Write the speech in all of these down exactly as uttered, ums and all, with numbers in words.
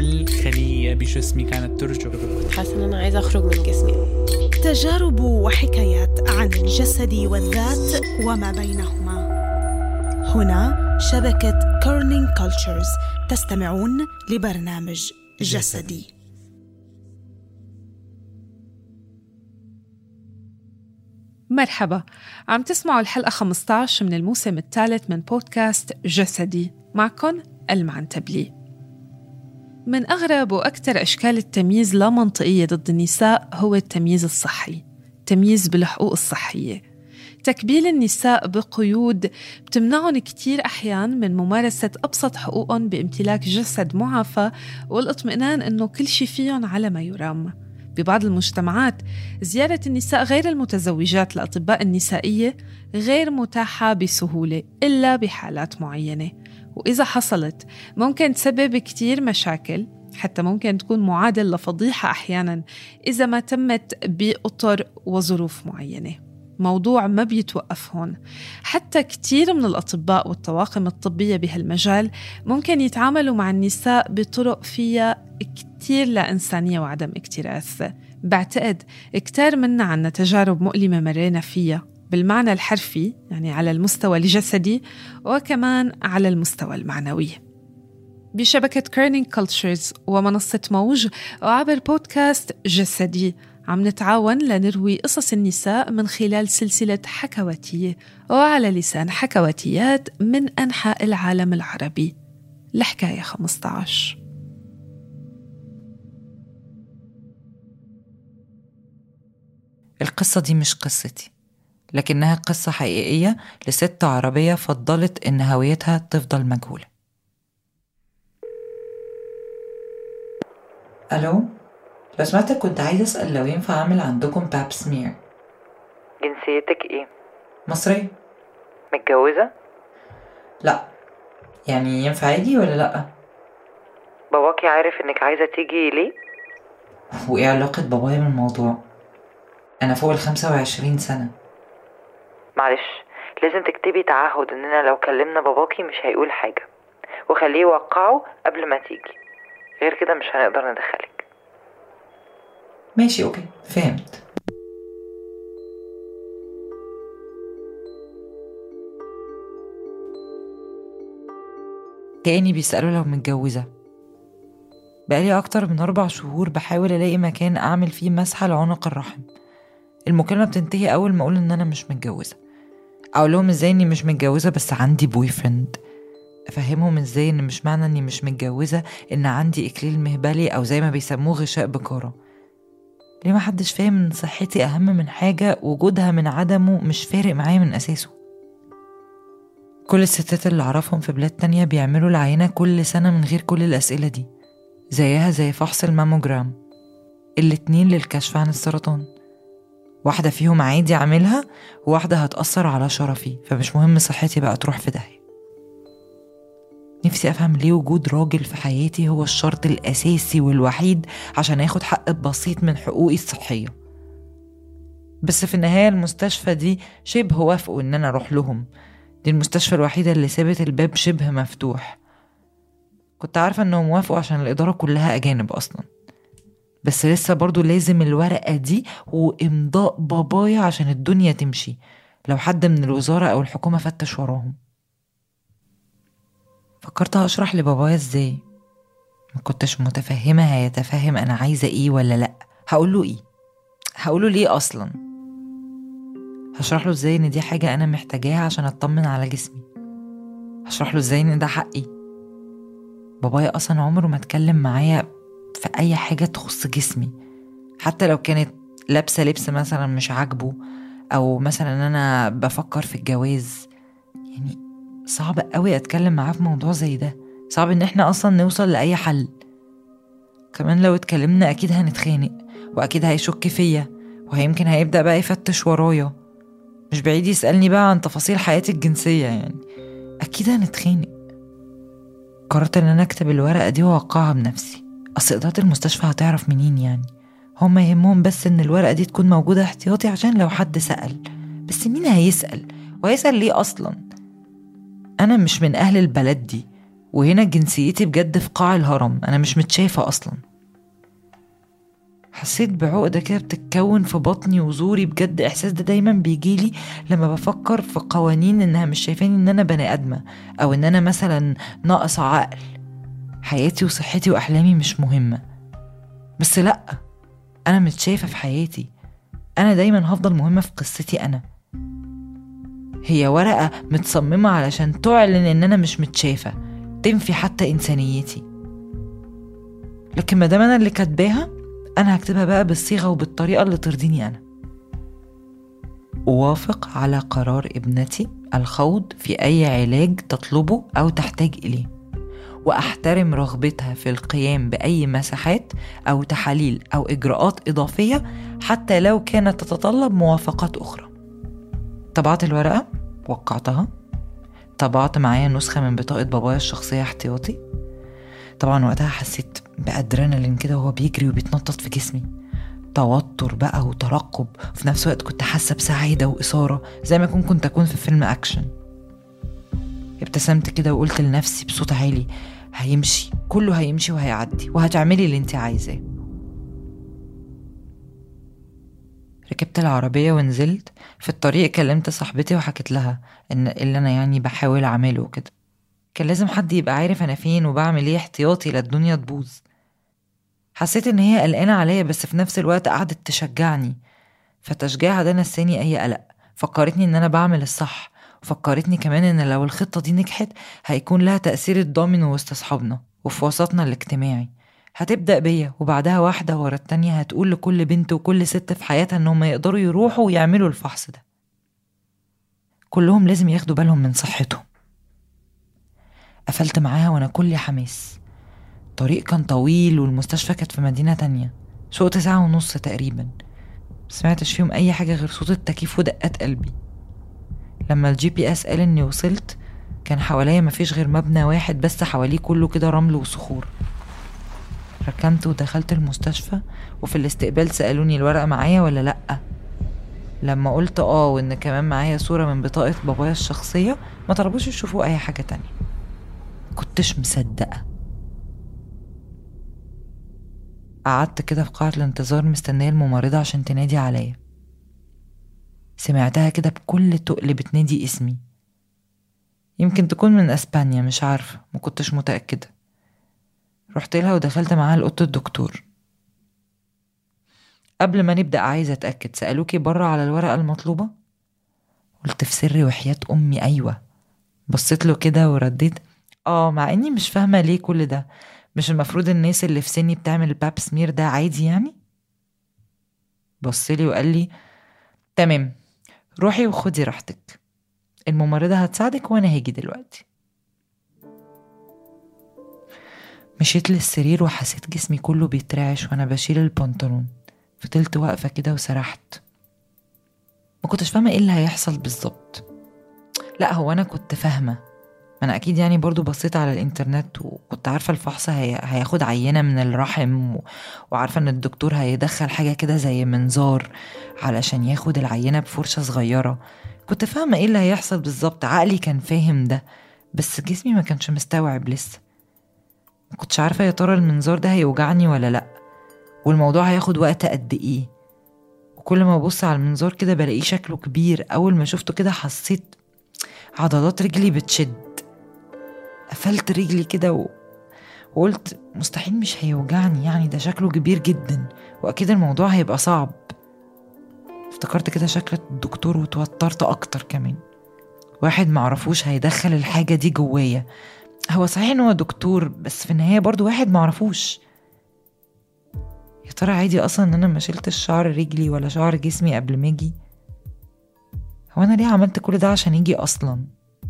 كل خلية بجسمي كانت ترجف. حاسة أن أنا عايزة أخرج من جسمي. تجارب وحكايات عن الجسد والذات وما بينهما. هنا شبكة كورنينج كولتشرز، تستمعون لبرنامج جسدي. مرحبا، عم تسمعوا الحلقة خمسة عشر من الموسم الثالث من بودكاست جسدي، معكم المعنتبلي. من أغرب وأكثر أشكال التمييز لا منطقية ضد النساء هو التمييز الصحي، تمييز بالحقوق الصحية. تكبيل النساء بقيود بتمنعهم كتير أحيان من ممارسة أبسط حقوقهم بامتلاك جسد معافى والاطمئنان إنه كل شي فيهم على ما يرام. ببعض المجتمعات زيارة النساء غير المتزوجات لأطباء النسائية غير متاحة بسهولة إلا بحالات معينة، وإذا حصلت ممكن تسبب كتير مشاكل، حتى ممكن تكون معادل لفضيحة أحياناً إذا ما تمت بأطر وظروف معينة. موضوع ما بيتوقف هون، حتى كتير من الأطباء والطواقم الطبية بهالمجال ممكن يتعاملوا مع النساء بطرق فيها كتير لا إنسانية وعدم اكتراث. بعتقد كتير منا عنا تجارب مؤلمة مرينا فيها بالمعنى الحرفي، يعني على المستوى الجسدي وكمان على المستوى المعنوي. بشبكة كورنينج كولتشرز ومنصة موج وعبر بودكاست جسدي عم نتعاون لنروي قصص النساء من خلال سلسلة حكواتية وعلى لسان حكواتيات من أنحاء العالم العربي. الحكاية خمسة عشر. القصة دي مش قصتي، لكنها قصة حقيقية لست عربية فضلت إن هويتها تفضل مجهولة. ألو، لو سمعتك كنت عايزة أسأل لو ينفع أعمل عندكم باب سمير. جنسيتك إيه؟ مصرية. متجوزة؟ لا، يعني ينفع أجي ولا لأ؟ باباكي عارف إنك عايزة تيجي ليه؟ وإيه علاقة بابايا من الموضوع؟ أنا فوق الخمسة وعشرين سنة. معلش، لازم تكتبي تعهد إننا لو كلمنا باباكي مش هيقول حاجة، وخليه يوقعه قبل ما تيجي، غير كده مش هنقدر ندخلك. ماشي، أوكي، فهمت. كأني بيسألوا لو متجوزة. بقالي أكتر من أربع شهور بحاول ألاقي مكان أعمل فيه مسحة لعنق الرحم. المكالمة بتنتهي أول ما أقول إن أنا مش متجوزة. أقول لهم إزاي إني مش متجوزة بس عندي بوي فريند. أفهمهم إزاي إن مش معنى إني مش متجوزة إن عندي إكليل مهبلي أو زي ما بيسموه غشاء بكارة. ليه ما حدش فاهم إن صحتي أهم من حاجة وجودها من عدمه مش فارق معايا من أساسه؟ كل الستات اللي أعرفهم في بلاد تانية بيعملوا العينة كل سنة من غير كل الأسئلة دي، زيها زي فحص الماموجرام، الاتنين للكشف عن السرطان. واحدة فيهم عادي أعملها وواحدة هتأثر على شرفي، فمش مهم صحتي بقى تروح في داهية. نفسي أفهم ليه وجود راجل في حياتي هو الشرط الأساسي والوحيد عشان أخد حق بسيط من حقوقي الصحية. بس في النهاية المستشفى دي شبه وافقوا إن أنا أروح لهم. دي المستشفى الوحيدة اللي سابت الباب شبه مفتوح. كنت عارفة إنهم وافقوا عشان الإدارة كلها أجانب أصلا، بس لسه برضو لازم الورقة دي وإمضاء بابايا عشان الدنيا تمشي لو حد من الوزارة أو الحكومة فتش وراهم. فكرت أشرح لبابايا إزاي، ما كنتش متفهمة هيتفهم أنا عايزة إيه ولا لأ. هقوله إيه؟ هقوله ليه أصلا؟ هشرح له إزاي إن دي حاجة أنا محتاجاها عشان أطمن على جسمي؟ هشرح له إزاي إن ده حقي؟ بابايا أصلا عمره ما اتكلم معايا في أي حاجة تخص جسمي، حتى لو كانت لابسة لبس مثلا مش عاجبه، أو مثلا أنا بفكر في الجواز. يعني صعب قوي أتكلم معاه في موضوع زي ده، صعب إن إحنا أصلا نوصل لأي حل. كمان لو اتكلمنا أكيد هنتخانق، وأكيد هيشك فيا، وهيمكن هيبدأ بقى يفتش ورايا. مش بعيد يسألني بقى عن تفاصيل حياتي الجنسية، يعني أكيد هنتخانق. قررت إن أنا أكتب الورقة دي وأوقعها بنفسي. أصل إدارة المستشفى هتعرف منين يعني؟ هم يهمهم بس إن الورقة دي تكون موجودة احتياطي عشان لو حد سأل. بس مين هيسأل؟ وهيسأل ليه أصلا؟ أنا مش من أهل البلد دي، وهنا جنسيتي بجد في قاع الهرم، أنا مش متشافة أصلا. حسيت بعقدة كده بتتكون في بطني وزوري، بجد إحساس ده دايما بيجيلي لما بفكر في قوانين إنها مش شايفاني إن أنا بني أدمة، أو إن أنا مثلا ناقص عقل، حياتي وصحتي وأحلامي مش مهمة. بس لأ، أنا متشافة في حياتي، أنا دايما هفضل مهمة في قصتي. أنا هي ورقة متصممة علشان تعلن إن أنا مش متشافة، تنفي حتى إنسانيتي. لكن مادام أنا اللي كاتباها، أنا هكتبها بقى بالصيغة وبالطريقة اللي ترضيني أنا. أوافق على قرار ابنتي الخوض في أي علاج تطلبه أو تحتاج إليه، وأحترم رغبتها في القيام بأي مساحات أو تحاليل أو إجراءات إضافية حتى لو كانت تتطلب موافقات أخرى. طبعت الورقة، وقعتها، طبعت معايا نسخة من بطاقة بابايا الشخصية احتياطي. طبعا وقتها حسيت بأدرينالين كده وهو بيجري وبيتنطط في جسمي، توتر بقى وترقب، وفي نفس الوقت كنت حاسة بسعادة وإثارة زي ما كنت كنت أكون في فيلم أكشن. ابتسمت كده وقلت لنفسي بصوت عالي: هيمشي، كله هيمشي وهيعدي، وهتعملي اللي انت عايزاه. ركبت العربية ونزلت. في الطريق كلمت صاحبتي وحكيت لها ان اللي انا يعني بحاول اعمله كده. كان لازم حد يبقى عارف انا فين وبعمل ايه احتياطي للدنيا تبوظ. حسيت ان هي قلقانة عليا، بس في نفس الوقت قعدت تشجعني، فتشجيعها ده نساني اي قلق. فكرتني ان انا بعمل الصح، وفكرتني كمان ان لو الخطة دي نجحت هيكون لها تأثير الضامن وسط اصحابنا وفي وسطنا الاجتماعي. هتبدأ بيا، وبعدها واحدة ورا التانية هتقول لكل بنت وكل ست في حياتها انهم يقدروا يروحوا ويعملوا الفحص ده. كلهم لازم ياخدوا بالهم من صحتهم. قفلت معاها وانا كل حماس. الطريق كان طويل والمستشفى كانت في مدينة تانية، سوقت ساعة ونص تقريبا. سمعتش فيهم اي حاجة غير صوت التكييف ودقات قلبي. لما الجي بي اس قال اني وصلت، كان حواليا مفيش غير مبنى واحد بس، حواليه كله كده رمل وصخور. ركنت ودخلت المستشفى، وفي الاستقبال سألوني الورقة معايا ولا لأ. لما قلت اه وان كمان معايا صورة من بطاقة بابايا الشخصية، ما طلبوش يشوفوا اي حاجة تانية. كنتش مصدقة. قعدت كده في قاعة الانتظار مستنية الممرضة عشان تنادي عليا. سمعتها كده بكل تقل بتنادي اسمي. يمكن تكون من اسبانيا، مش عارفة، ما كنتش متأكدة. رحت لها ودخلت معاها لأوضة الدكتور. قبل ما نبدأ عايزة أتأكد، سألوكي برا على الورقة المطلوبة؟ قلت في سري وحياة أمي أيوة. بصيت له كده ورديت آه، مع إني مش فاهمة ليه كل ده. مش المفروض الناس اللي في سني بتعمل الباب سمير ده عادي يعني؟ بصلي وقال لي تمام، روحي وخدي راحتك، الممرضة هتساعدك وأنا هاجي دلوقتي. مشيت للسرير وحسيت جسمي كله بيترعش وأنا بشيل البنطلون. فضلت واقفة كده وسرحت، ما كنتش فاهمة ايه اللي هيحصل بالظبط. لا هو أنا كنت فاهمة، أنا أكيد يعني برضو بصيت على الإنترنت وكنت عارفة الفحص هي... هياخد عينة من الرحم و... وعارفة أن الدكتور هيدخل حاجة كده زي منظار علشان ياخد العينة بفرشة صغيرة. كنت فاهمة ايه اللي هيحصل بالظبط، عقلي كان فاهم ده، بس جسمي ما كانش مستوعب لسه. ما كنتش عارفة يا ترى المنظار ده هيوجعني ولا لأ، والموضوع هياخد وقت قد ايه. وكل ما ببص على المنظار كده بلاقيه شكله كبير. أول ما شفته كده حسيت عضلات رجلي بتشد. قفلت رجلي كده و... وقلت مستحيل مش هيوجعني، يعني ده شكله كبير جدا وأكيد الموضوع هيبقى صعب. افتكرت كده شكل الدكتور وتوترت أكتر كمان. واحد معرفوش هيدخل الحاجة دي جوايا. هو صحيح إنه هو دكتور، بس في النهاية برضو واحد معرفوش. يا ترى عادي أصلا إن أنا ما شلتش شعر رجلي ولا شعر جسمي قبل ما أجي؟ هو أنا ليه عملت كل ده عشان يجي أصلا؟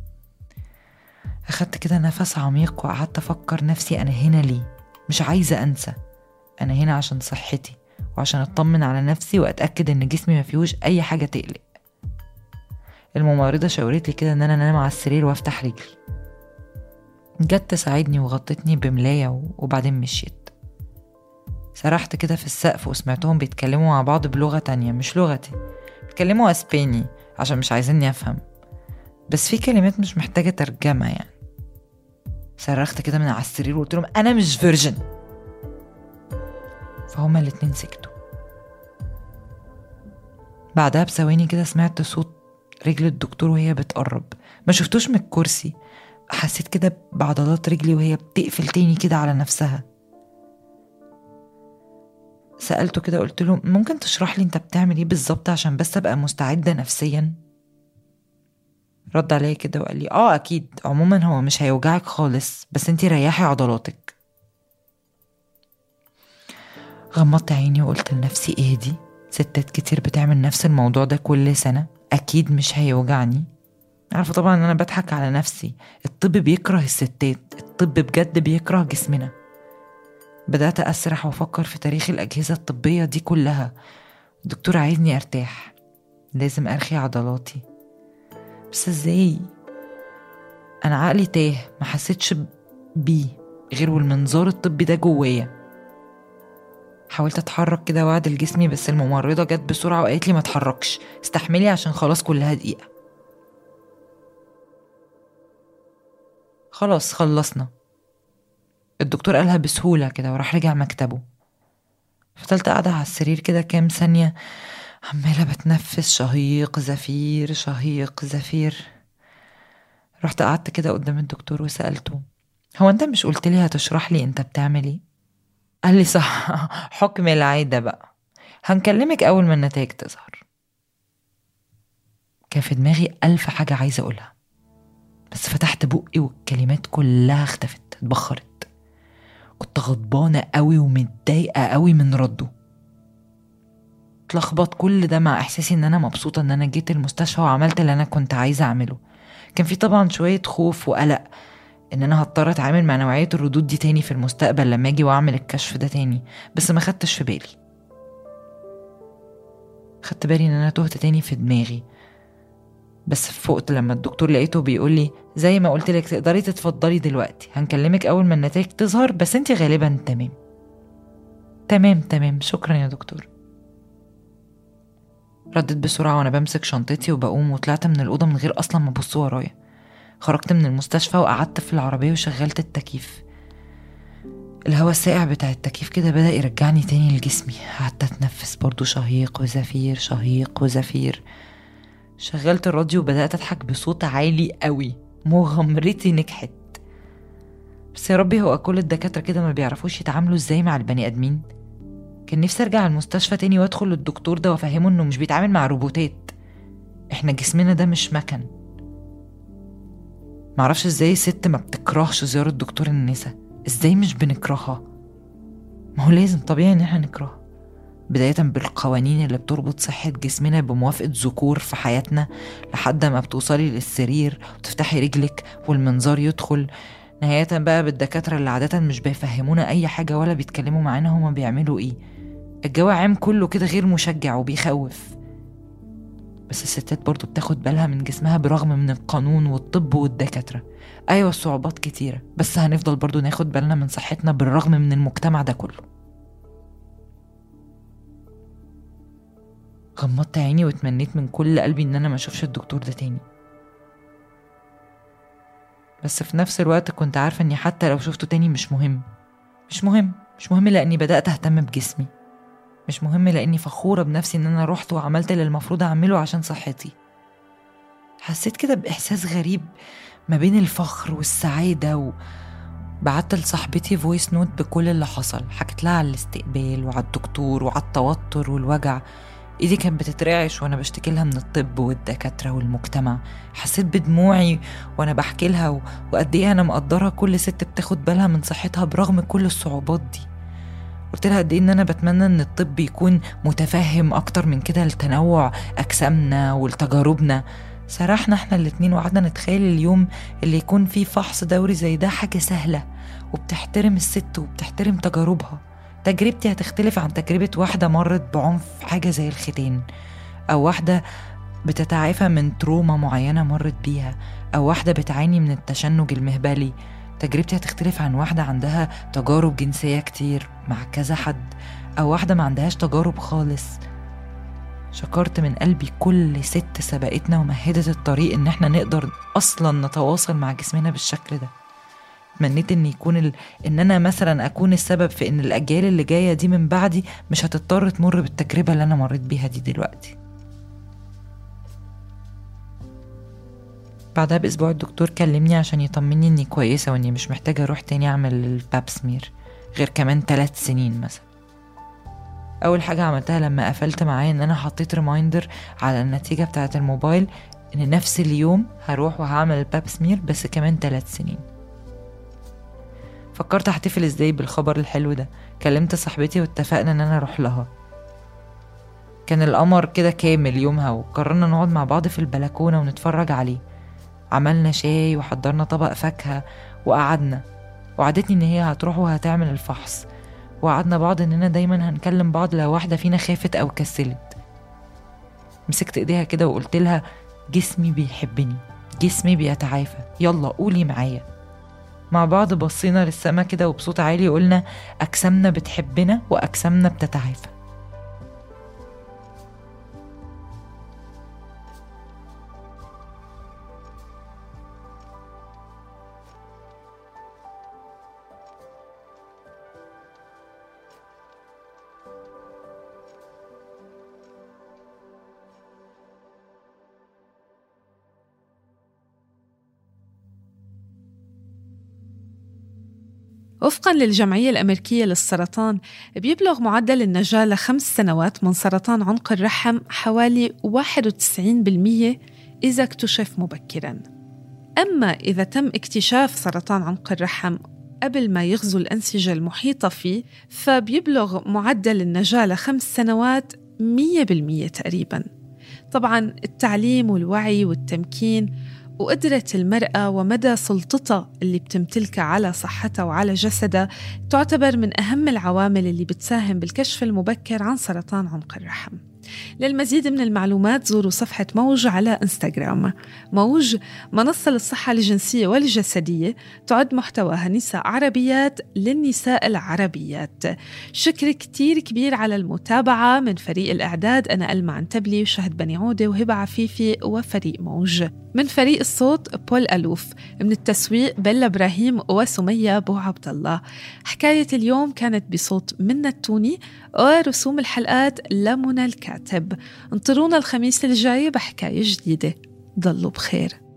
أخدت كده نفس عميق وقعدت أفكر نفسي أنا هنا ليه. مش عايزة أنسى أنا هنا عشان صحتي وعشان أطمن على نفسي وأتأكد إن جسمي ما فيهوش أي حاجة تقلق. الممرضة شاورت لي كده إن أنا أنام على السرير وأفتح رجلي. جت تساعدني وغطتني بملاية وبعدين مشيت. سرحت كده في السقف وسمعتهم بيتكلموا مع بعض بلغة تانية مش لغتي، بيتكلموا أسباني عشان مش عايزيني أفهم، بس في كلمات مش محتاجة ترجمة يعني. صرخت كده من على السرير وقلت لهم انا مش فيرجن. فهما الاتنين سكتوا. بعدها بثواني كده سمعت صوت رجل الدكتور وهي بتقرب، ما شفتوش من الكرسي، حسيت كده بعضلات رجلي وهي بتقفل تاني كده على نفسها. سألته كده قلت له ممكن تشرح لي انت بتعمل ايه بالظبط عشان بس ابقى مستعدة نفسيا؟ رد عليا كده وقال لي اه اكيد، عموما هو مش هيوجعك خالص، بس انتي ريحي عضلاتك. غمضت عيني وقلت لنفسي ايه دي، ستات كتير بتعمل نفس الموضوع ده كل سنة، اكيد مش هيوجعني. عارفة طبعا ان انا بضحك على نفسي، الطب بيكره الستات، الطب بجد بيكره جسمنا. بدأت أسرح وأفكر في تاريخ الأجهزة الطبية دي كلها. الدكتور عايزني أرتاح، لازم أرخي عضلاتي، بس إزاي؟ أنا عقلي تاه، ما حسيتش بيه غير والمنظار الطبي ده جوايا. حاولت أتحرك كده وأعدل جسمي، بس الممرضة جت بسرعة وقالت لي ما تحركش، استحملي عشان خلاص كلها دقيقة. خلاص خلصنا. الدكتور قالها بسهولة كده وراح رجع مكتبه. فضلت قاعدة على السرير كده كام ثانية عمالة بتنفس شهيق زفير شهيق زفير. رحت قعدت كده قدام الدكتور وسألته هو انت مش قلت لي هتشرح لي انت بتعمل ايه؟ قال لي صح، حكم العادة بقى، هنكلمك اول ما النتائج تظهر. كان في دماغي ألف حاجة عايزة اقولها، بس فتحت بقي والكلمات كلها اختفت اتبخرت. كنت غضبانة قوي ومتضايقة قوي من رده. اتلخبط كل ده مع احساسي ان انا مبسوطة ان انا جيت المستشفى وعملت اللي انا كنت عايزة اعمله. كان في طبعا شوية خوف وقلق ان انا هضطر اتعامل مع نوعية الردود دي تاني في المستقبل لما اجي واعمل الكشف ده تاني، بس ما خدتش في بالي. خدت بالي ان انا تهت تاني في دماغي، بس فوقت لما الدكتور لقيته بيقول لي زي ما قلت لك تقدري تتفضلي دلوقتي، هنكلمك اول ما النتائج تظهر، بس انتي غالبا تمام. تمام تمام شكرا يا دكتور. ردت بسرعة وانا بمسك شنطتي وبقوم وطلعت من الأوضة من غير اصلا ما ابص ورايا. خرجت من المستشفى وقعدت في العربية وشغلت التكييف. الهواء الساقع بتاع التكييف كده بدأ يرجعني تاني لجسمي. قعدت اتنفس برضو شهيق وزفير شهيق وزفير. شغلت الراديو وبدأت أضحك بصوت عالي قوي. مغامرتي نجحت. بس يا ربي هو كل الدكاترة كده ما بيعرفوش يتعاملوا ازاي مع البني آدمين؟ كان نفسي أرجع المستشفى تاني وأدخل للدكتور ده وأفهمه إنه مش بيتعامل مع روبوتات، إحنا جسمنا ده مش مكن. معرفش ازاي ست ما بتكرهش زيارة دكتور النساء، ازاي مش بنكرهها؟ ما هو لازم طبيعي إن احنا نكرهها، بداية بالقوانين اللي بتربط صحة جسمنا بموافقة ذكور في حياتنا لحد ما بتوصلي للسرير وتفتحي رجلك والمنظار يدخل، نهاية بقى بالدكاترة اللي عادة مش بيفهمونا أي حاجة ولا بيتكلموا معانا هما بيعملوا إيه. الجو عام كله كده غير مشجع وبيخوف. بس الستات برضو بتاخد بالها من جسمها برغم من القانون والطب والدكاترة. أيوة الصعوبات كتيرة، بس هنفضل برضو ناخد بالنا من صحتنا بالرغم من المجتمع ده كله. غمضت عيني واتمنيت من كل قلبي ان انا ما اشوفش الدكتور ده تاني، بس في نفس الوقت كنت عارفة اني حتى لو شفته تاني مش مهم. مش مهم مش مهم لاني بدأت اهتم بجسمي، مش مهم لاني فخورة بنفسي ان انا رحت وعملت اللي المفروض اعمله عشان صحتي. حسيت كده باحساس غريب ما بين الفخر والسعادة و... بعت لصاحبتي فويس نوت بكل اللي حصل، حكيت لها على الاستقبال وعلى الدكتور وعلى التوتر والوجع. ايدي كانت بتترعش وانا بشتكي لها من الطب والدكاتره والمجتمع. حسيت بدموعي وانا بحكي لها و... وقد ايه انا مقدره كل ست بتاخد بالها من صحتها برغم كل الصعوبات دي. قلت لها قد ايه ان انا بتمنى ان الطب يكون متفهم اكتر من كده لتنوع اجسامنا ولتجاربنا. سرحنا احنا الاتنين وقعدنا نتخيل اليوم اللي يكون فيه فحص دوري زي ده حاجه سهله وبتحترم الست وبتحترم تجاربها. تجربتي هتختلف عن تجربة واحدة مرت بعنف حاجة زي الختان، أو واحدة بتتعافى من تروما معينة مرت بيها، أو واحدة بتعاني من التشنج المهبلي. تجربتي هتختلف عن واحدة عندها تجارب جنسية كتير مع كذا حد، أو واحدة ما عندهاش تجارب خالص. شكرت من قلبي كل ست سبقتنا ومهدت الطريق إن احنا نقدر أصلا نتواصل مع جسمنا بالشكل ده. تمنيت ان يكون ال... ان انا مثلا اكون السبب في ان الاجيال اللي جايه دي من بعدي مش هتضطر تمر بالتجربه اللي انا مريت بيها دي دلوقتي. بعدها باسبوع الدكتور كلمني عشان يطمني اني كويسه واني مش محتاجه اروح تاني اعمل الباب سمير غير كمان ثلاث سنين مثلا. اول حاجه عملتها لما قفلت معاه ان انا حطيت ريمايندر على النتيجه بتاعه الموبايل ان نفس اليوم هروح وهعمل الباب سمير بس كمان ثلاث سنين. فكرت احتفل ازاي بالخبر الحلو ده. كلمت صاحبتي واتفقنا ان انا اروح لها. كان القمر كده كامل يومها وقررنا نقعد مع بعض في البلكونه ونتفرج عليه. عملنا شاي وحضرنا طبق فاكهه وقعدنا، وعدتني ان هي هتروح وهتعمل الفحص، وقعدنا بعض اننا دايما هنكلم بعض لو واحده فينا خافت او كسلت. مسكت ايديها كده وقلت لها جسمي بيحبني، جسمي بيتعافى، يلا قولي معايا. مع بعض بصينا للسما كده وبصوت عالي قلنا اجسامنا بتحبنا واجسامنا بتتعافى. وفقاً للجمعية الأمريكية للسرطان، بيبلغ معدل النجاة لخمس سنوات من سرطان عنق الرحم حوالي واحد وتسعين بالمية إذا اكتشف مبكراً. أما إذا تم اكتشاف سرطان عنق الرحم قبل ما يغزو الأنسجة المحيطة فيه، فبيبلغ معدل النجاة لخمس سنوات مية بالمية تقريباً. طبعاً التعليم والوعي والتمكين وقدرة المرأة ومدى سلطتها اللي بتمتلكها على صحتها وعلى جسدها تعتبر من أهم العوامل اللي بتساهم بالكشف المبكر عن سرطان عنق الرحم. للمزيد من المعلومات زوروا صفحة موج على إنستغرام. موج منصة للصحة الجنسية والجسدية، تعد محتواها نساء عربيات للنساء العربيات. شكر كتير كبير على المتابعة من فريق الإعداد، أنا ألمى عنتبلي وشهد بني عودة وهبة عفيفي وفريق موج. من فريق الصوت بول ألوف، من التسويق بيلا إبراهيم وسمية بو عبد الله. حكاية اليوم كانت بصوت منى التوني ورسوم الحلقات لمنى الكاتب. انطرونا الخميس الجاي بحكاية جديدة. ضلوا بخير.